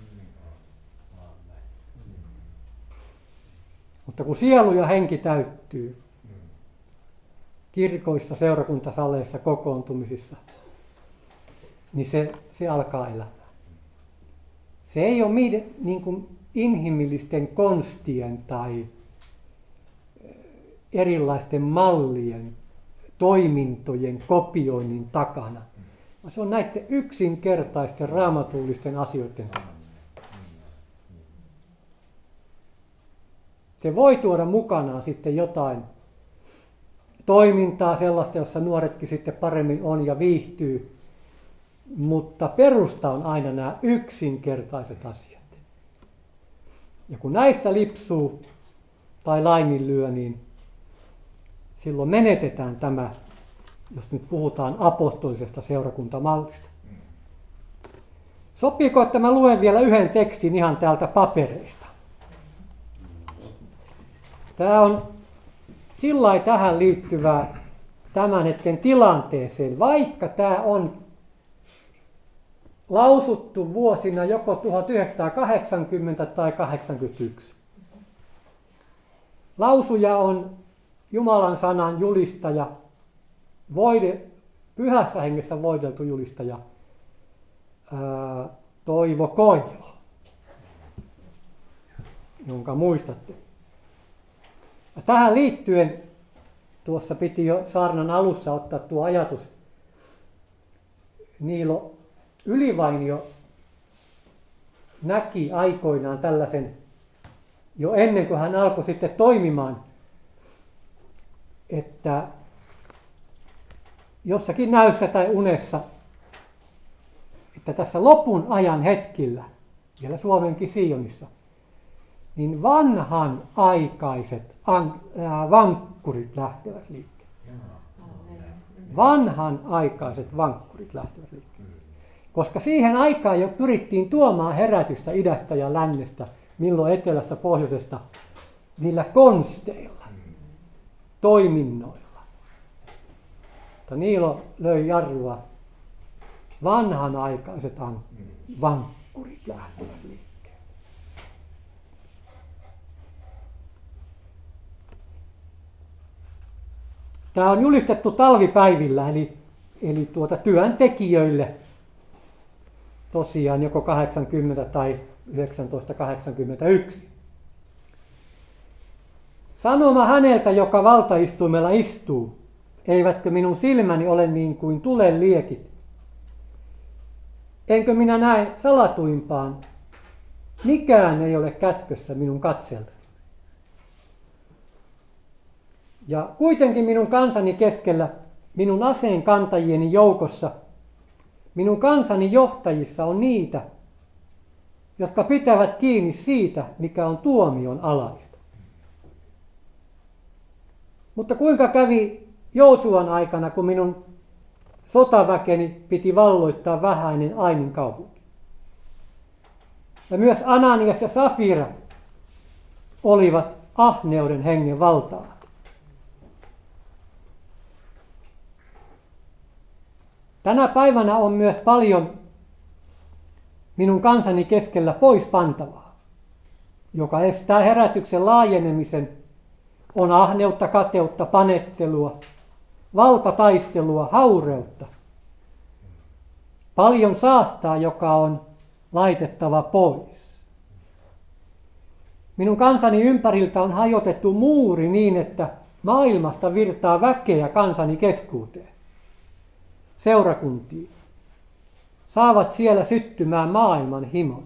Mutta kun sielu ja henki täyttyy kirkoissa, seurakuntasaleissa, kokoontumisissa, niin se alkaa elämään. Se ei ole niin kuin inhimillisten konstien tai erilaisten mallien, toimintojen kopioinnin takana. Se on näiden yksinkertaisten raamatullisten asioiden takana. Se voi tuoda mukanaan sitten jotain toimintaa, sellaista, jossa nuoretkin sitten paremmin on ja viihtyy, mutta perusta on aina nämä yksinkertaiset asiat. Ja kun näistä lipsuu tai laiminlyö, niin silloin menetetään tämä, jos nyt puhutaan apostolisesta seurakuntamallista. Sopiiko, että mä luen vielä yhden tekstin ihan täältä papereista? Tämä on sillä tähän liittyvää tämän hetken tilanteeseen, vaikka tämä on lausuttu vuosina joko 1980 tai 1981. Lausuja on Jumalan sanan julistaja, pyhässä hengessä voideltu julistaja Toivo Koilo, jonka muistatte. Ja tähän liittyen tuossa piti jo saarnan alussa ottaa tuo ajatus. Niilo Ylivainio näki aikoinaan tällaisen, jo ennen kuin hän alkoi sitten toimimaan, että jossakin näyssä tai unessa, että tässä lopun ajan hetkillä, vielä Suomenkin Sionissa, niin vanhan aikaiset vankkurit lähtevät liikkeelle. Vanhan aikaiset vankkurit lähtevät liikkeelle. Koska siihen aikaan jo pyrittiin tuomaan herätystä idästä ja lännestä, milloin etelästä, pohjoisesta, niillä konsteilla, toiminnoilla. Mutta Niilo löi jarrua Vanhanaikaiset vankkurit lähtevät liikkeelle. Tämä on julistettu talvipäivillä, eli työntekijöille tosiaan joko 80 tai 1981. Sanoma häneltä, joka valtaistuimella istuu, eivätkö minun silmäni ole niin kuin tulen liekit? Enkö minä näe salatuimpaan? Mikään ei ole kätkössä minun katseltani. Ja kuitenkin minun kansani keskellä, minun aseen kantajieni joukossa, minun kansani johtajissa on niitä, jotka pitävät kiinni siitä, mikä on tuomion alaista. Mutta kuinka kävi Joosuan aikana, kun minun sotaväkeni piti valloittaa vähäinen Ainin kaupunki? Ja myös Ananias ja Safira olivat ahneuden hengen valtaa. Tänä päivänä on myös paljon minun kansani keskellä poispantavaa, joka estää herätyksen laajenemisen, on ahneutta, kateutta, panettelua, valtataistelua, haureutta. Paljon saastaa, joka on laitettava pois. Minun kansani ympäriltä on hajotettu muuri niin, että maailmasta virtaa väkeä kansani keskuuteen, seurakuntiin. Saavat siellä syttymään maailman himon.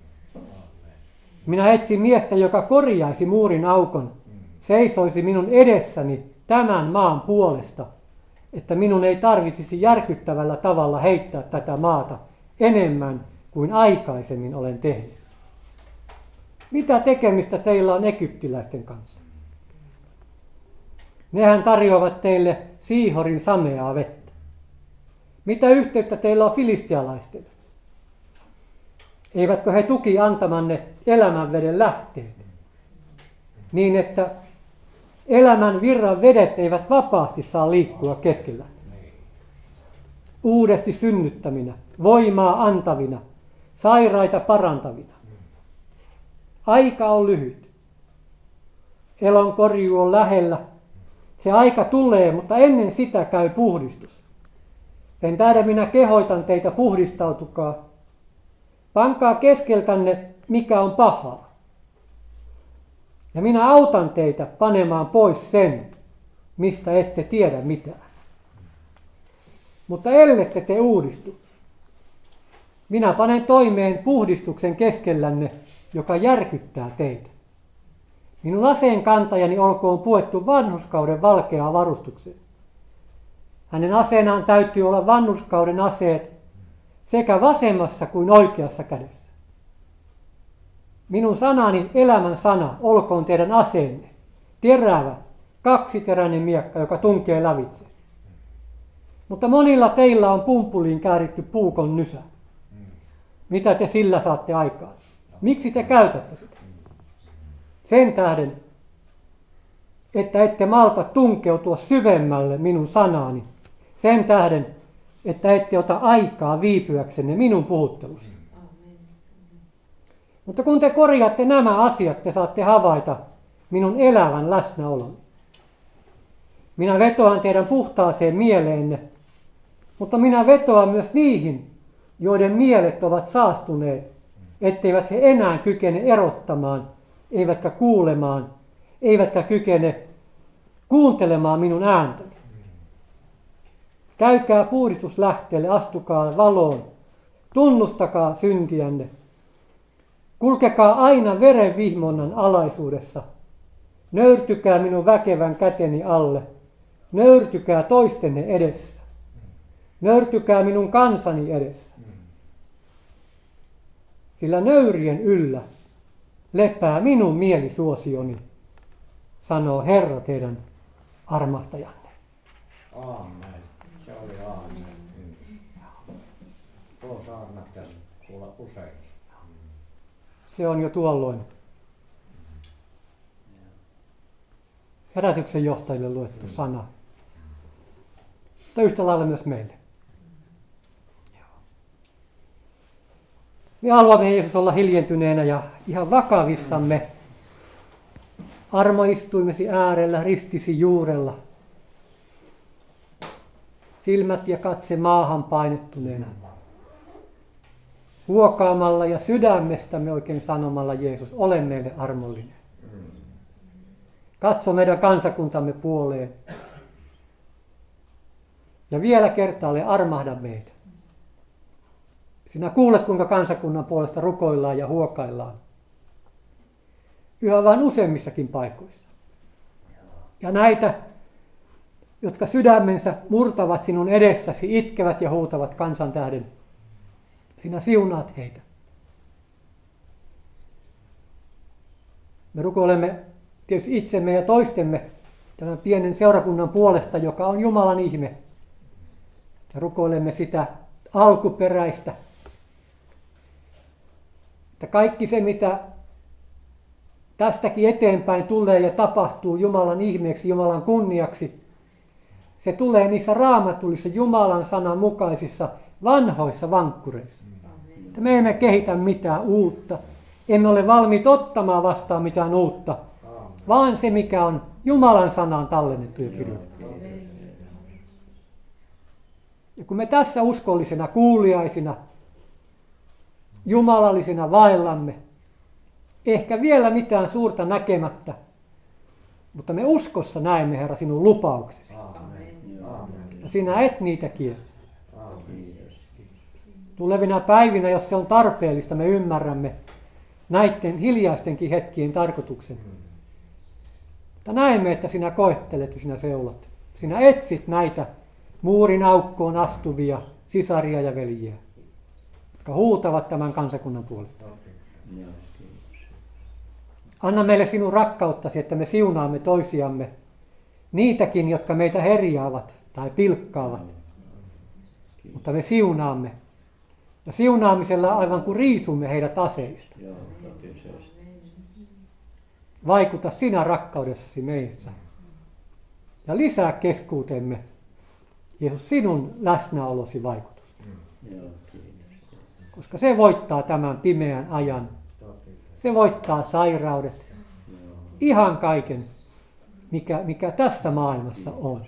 Minä etsin miestä, joka korjaisi muurin aukon, seisoisi minun edessäni tämän maan puolesta, että minun ei tarvitsisi järkyttävällä tavalla heittää tätä maata enemmän kuin aikaisemmin olen tehnyt. Mitä tekemistä teillä on egyptiläisten kanssa? Nehän tarjoavat teille Siihorin sameaa vettä. Mitä yhteyttä teillä on filistialaisten? Eivätkö he tuki antamanne elämänveden lähteet? Niin, että elämän virran vedet eivät vapaasti saa liikkua keskellä. Uudesti synnyttäminä, voimaa antavina, sairaita parantavina. Aika on lyhyt. Elon korjuu on lähellä. Se aika tulee, mutta ennen sitä käy puhdistus. Sen tähden minä kehoitan teitä, puhdistautukaa. Pankaa keskeltänne, mikä on pahaa. Ja minä autan teitä panemaan pois sen, mistä ette tiedä mitään. Mutta ellette te uudistu, minä panen toimeen puhdistuksen keskellänne, joka järkyttää teitä. Minun aseen kantajani olkoon puettu vanhurskauden valkeaa varustukseen. Hänen aseenaan täytyy olla vanhurskauden aseet sekä vasemmassa kuin oikeassa kädessä. Minun sanani, elämän sana, olkoon teidän aseenne, terävä, kaksiteräinen miekka, joka tunkee lävitse. Mutta monilla teillä on pumpuliin kääritty puukon nysä. Mitä te sillä saatte aikaan? Miksi te käytätte sitä? Sen tähden, että ette malta tunkeutua syvemmälle minun sanaani. Sen tähden, että ette ota aikaa viipyäksenne minun puhuttelussa. Mutta kun te korjaatte nämä asiat, te saatte havaita minun elävän läsnäolon. Minä vetoan teidän puhtaaseen mieleenne, mutta minä vetoan myös niihin, joiden mielet ovat saastuneet, etteivät he enää kykene erottamaan, eivätkä kuulemaan, eivätkä kykene kuuntelemaan minun ääntäni. Käykää puhdistuslähteelle, astukaa valoon, tunnustakaa syntiänne. Kulkekaa aina veren vihmonnan alaisuudessa. Nöyrtykää minun väkevän käteni alle. Nöyrtykää toistenne edessä. Nöyrtykää minun kansani edessä. Sillä nöyrien yllä lepää minun mielisuosioni, sanoo Herra teidän armahtajanne. Aamen. Se oli aamen. Tuo saarna pitäisi kuulla usein. Se on jo tuolloin herätyksen johtajille luettu sana. Mutta yhtä lailla myös meille. Me haluamme Jeesus olla hiljentyneenä ja ihan vakavissamme armoistuimesi äärellä, ristisi juurella. Silmät ja katse maahan painettuneena. Huokaamalla ja sydämestämme oikein sanomalla, Jeesus, ole meille armollinen. Katso meidän kansakuntamme puoleen. Ja vielä kertaalleen armahda meitä. Sinä kuulet, kuinka kansakunnan puolesta rukoillaan ja huokaillaan. Yhä vain useammissakin paikoissa. Ja näitä, jotka sydämensä murtavat sinun edessäsi, itkevät ja huutavat kansan tähden, sinä siunaat heitä. Me rukoilemme tietysti itsemme ja toistemme tämän pienen seurakunnan puolesta, joka on Jumalan ihme. Ja rukoilemme sitä alkuperäistä. Että kaikki se, mitä tästäkin eteenpäin tulee ja tapahtuu Jumalan ihmeeksi, Jumalan kunniaksi, se tulee niissä raamatullisissa Jumalan sanan mukaisissa vanhoissa vankkureissa. Että me emme kehitä mitään uutta, emme ole valmiit ottamaan vastaan mitään uutta, vaan se, mikä on Jumalan sanaan tallennettu ja kirjoitettu. Ja kun me tässä uskollisena kuuliaisina, jumalallisina vaellamme, ehkä vielä mitään suurta näkemättä, mutta me uskossa näemme, Herra, sinun lupauksesi. Ja sinä et niitä kiellä. Tulevina päivinä, jos se on tarpeellista, me ymmärrämme näiden hiljaistenkin hetkien tarkoituksen. Mutta näemme, että sinä koettelet ja sinä seulot. Sinä etsit näitä muurin aukkoon astuvia sisaria ja veljiä, jotka huutavat tämän kansakunnan puolesta. Anna meille sinun rakkauttasi, että me siunaamme toisiamme, niitäkin, jotka meitä herjaavat tai pilkkaavat. Mutta me siunaamme. Ja siunaamisella aivan kuin riisumme heidät aseista. Vaikuta sinä rakkaudessasi meissä. Ja lisää keskuutemme, Jeesus, sinun läsnäolosi vaikutusta. Koska se voittaa tämän pimeän ajan. Se voittaa sairaudet. Ihan kaiken, mikä tässä maailmassa on.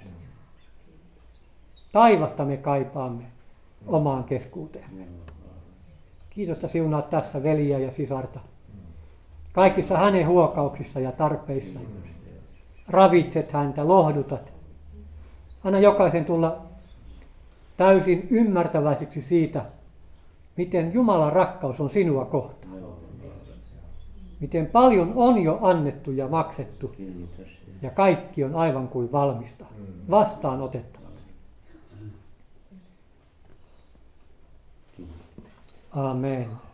Taivasta me kaipaamme omaan keskuuteen. Kiitos, että siunaat tässä veliä ja sisarta. Kaikissa hänen huokauksissa ja tarpeissa. Ravitset häntä, lohdutat. Anna jokaisen tulla täysin ymmärtäväiseksi siitä, miten Jumalan rakkaus on sinua kohtaan. Miten paljon on jo annettu ja maksettu. Ja kaikki on aivan kuin valmista, vastaan otettavaksi. Amen.